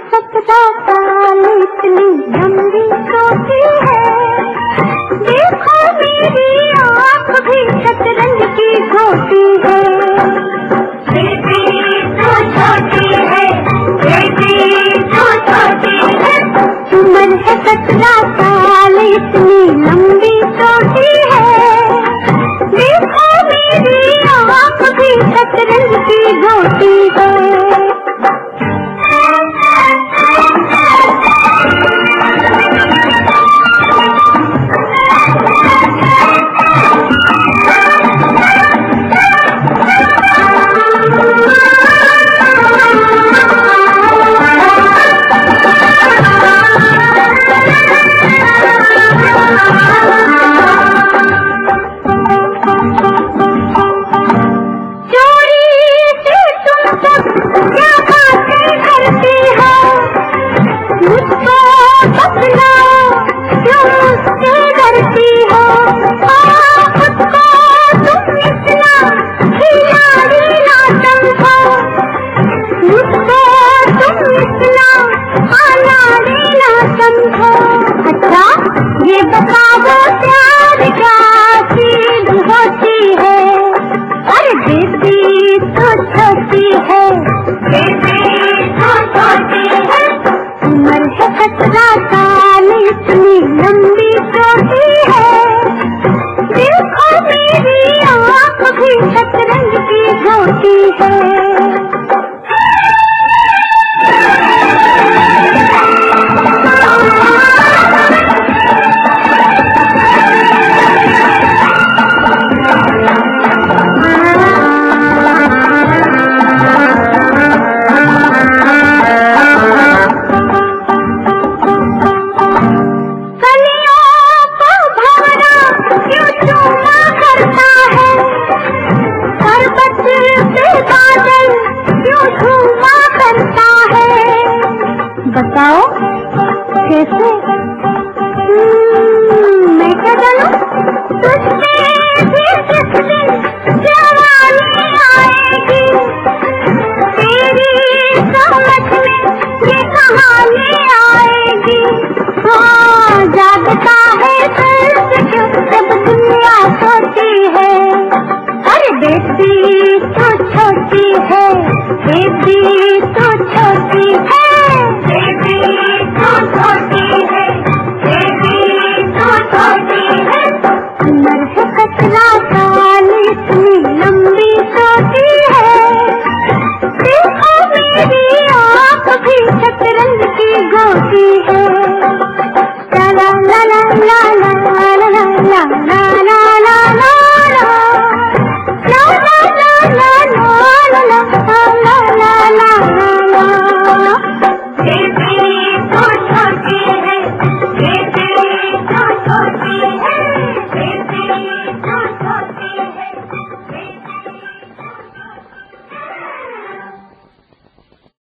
सकता साल इतनी लंबी सोती है। देखो मेरी आँख भी शतरंज की होती है। बेटी तो छोटी है, बेटी तो छोटी है। उम्र है 17 साल इतनी लंबी सोती है। देखो मेरी आँख भी शतरंज की होती है। ये बताओ प्यार क्या चीज होती है। अरे बेटी तो छोटी है, बेटी तो छोटी है। उम्र है 17 साल इतनी लंबी सोती है। देखो मेरी आँख भी शतरंज की होती है। बताओ